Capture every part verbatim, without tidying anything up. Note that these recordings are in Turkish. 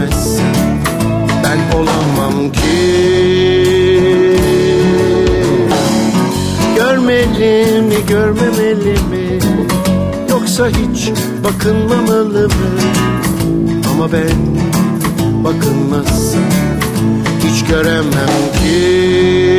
değişmezsen ben olamam ki. Görmeli mi, görmemeli mi, yoksa hiç bakınmamalı mı? Ama ben bakınmazsam hiç göremem ki.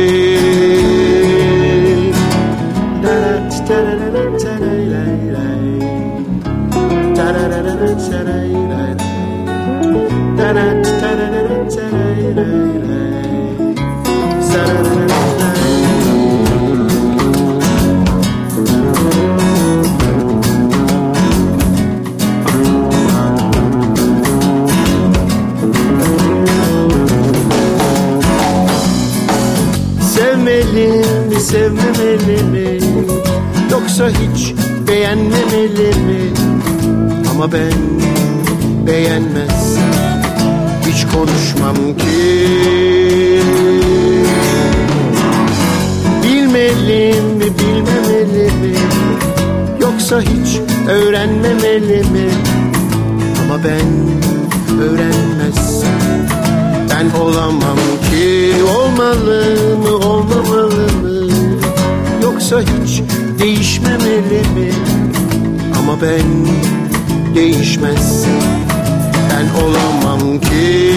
Sevmeli mi, sevmemeli mi, yoksa hiç beğenmemeli mi? Ama ben beğenmezsem hiç konuşmam ki. Bilmeli mi, bilmemeli mi, yoksa hiç öğrenmemeli mi? Ama ben öğrenmezsem ben olamam ki. Olmalı mı, olmamalı mı, yoksa hiç değişmemeli mi? Ama ben değişmezsem ben olamam ki.